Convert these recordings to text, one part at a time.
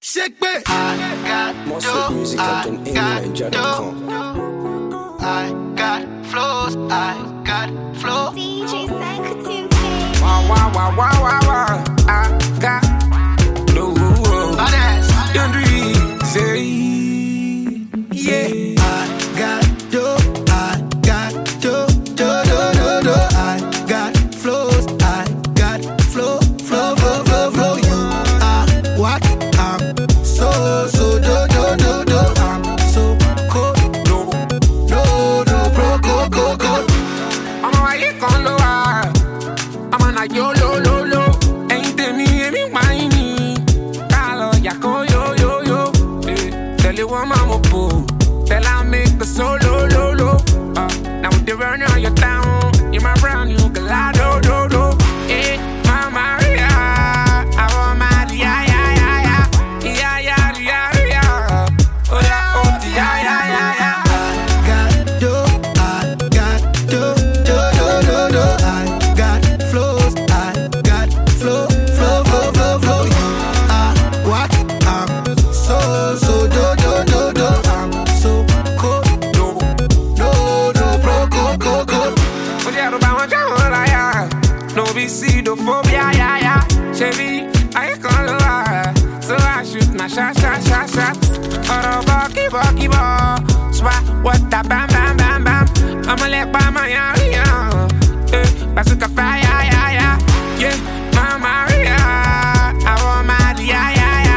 Shake me. More sweet music at AmyNiger.com. I got flows, I got flow. DJ Psychotic, baby. Wow, wow, wow, wow, wow, wow. I got no Badass. Young Dre, say, yeah. I got dope, I got dope, I got flows, I got flow. You are what? I'm so do. I'm so cold. No, bro, go. I'm a white con lo I'm a na yo lo. Ain't te me whiny. Calo ya co yo. Tell you what mama po. Tell I make the solo lo. Now with the run on your town, you my brown, you can lie do. Eh, mama Maria, I want my yeah. Oh yeah. I got dope, I got flows, I got flow. You are what? I'm so do. I'm so cold. No, bro, go. Odiado ba wọn jáwọ́ láyà. No be pseudophobia, yeah. Chevy, I call her. So I shoot na shot. Ọ̀rọ̀ bọ̀. Swat, what the bam. I'ma let by my area. Bazooka fire, yeah. Yeah, Mama Maria. I want my yeah.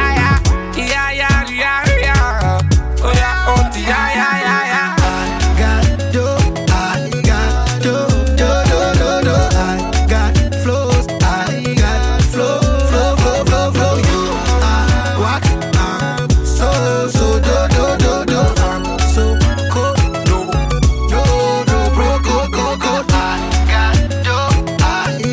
Oh yeah, yeah. I got dope, I got flows, I got flow. You are what? I'm so do. I'm so cold. No, bro, go. I got dope, I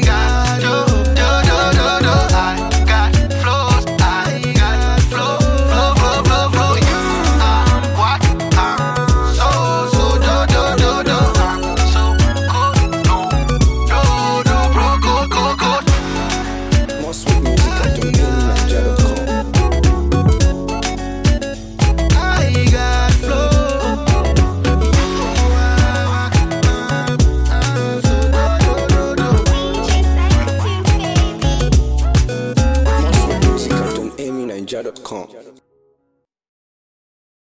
got flows, I got flow. You are what? I'm so do. I'm so cold. No, bro, go. More sweet music at AmyNiger.com. I got flow. DJ Psychotic, baby. More sweet music at AmyNiger.com.